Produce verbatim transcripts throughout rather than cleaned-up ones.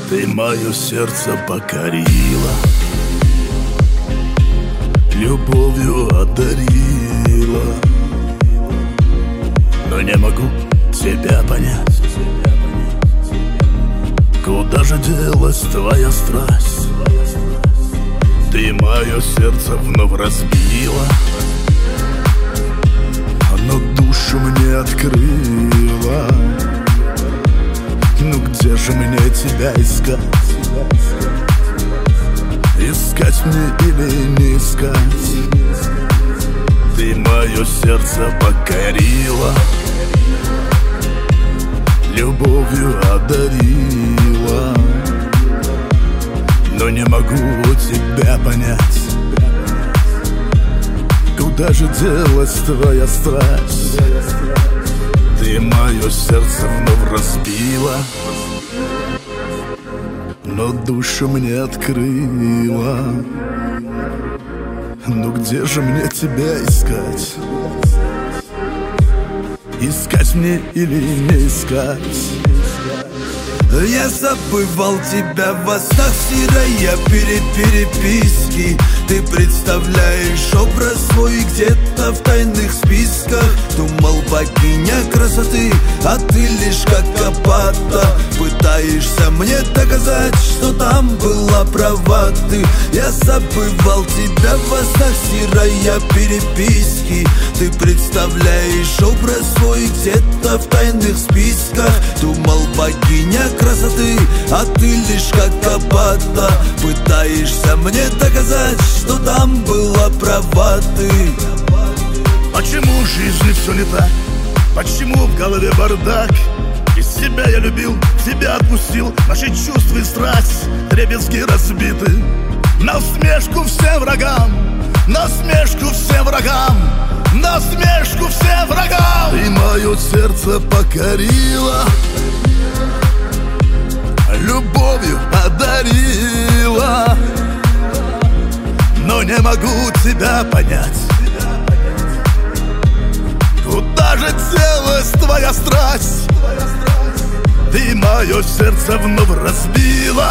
Ты мое сердце покорила, любовью одарила, но не могу тебя понять. Куда же делась твоя страсть? Ты мое сердце вновь разбила, но душу мне открыла. Ну где же мне тебя искать? Искать мне или не искать? Ты мое сердце покорила, любовью одарила, но не могу тебя понять. Куда же делась твоя страсть? Ты мое сердце вновь разбила, но душу мне открыла. Ну где же мне тебя искать? Искать мне или не искать? Я забывал тебя во снах, стирая переписки. Ты представляешь образ свой где-то в тайных списках. Думал, богиня красоты, а ты лишь как копата. Пытаешься мне доказать, что там была права ты. Я забывал тебя во снах, стирая переписки. Ты представляешь образ свой где-то в тайных списках. Думал, богиня красоты, а ты лишь как копата. Пытаешься мне доказать, что там была права ты. Почему в жизни все не так? Почему в голове бардак? Из тебя я любил, тебя отпустил. Наши чувства и страсть дребезги разбиты. На усмешку всем врагам, на усмешку всем врагам, на усмешку всем врагам. Ты мое сердце покорила, любовью одарила, но не могу тебя понять. Куда же делась твоя страсть? Ты мое сердце вновь разбила,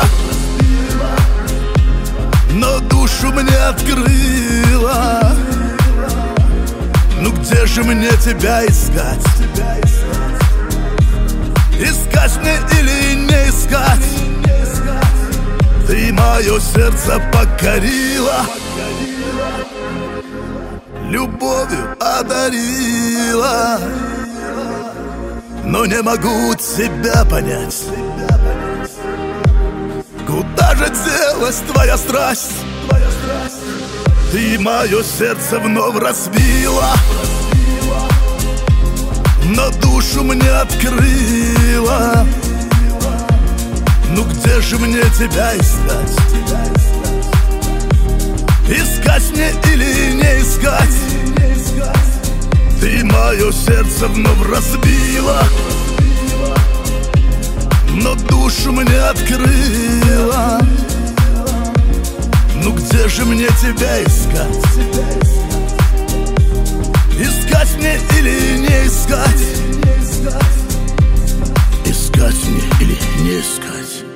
но душу мне открыла. Ну где же мне тебя искать? Искать мне или не искать? Ты мое сердце покорила, любовью одарила, но не могу тебя понять. Куда же делась твоя страсть? Ты мое сердце вновь разбила, но душу мне открыла. Ну где же мне тебя искать? Искать мне или не искать? Ты мое сердце вновь разбила, но душу мне открыла. Ну где же мне тебя искать? Искать мне или не искать? Искать мне или не искать?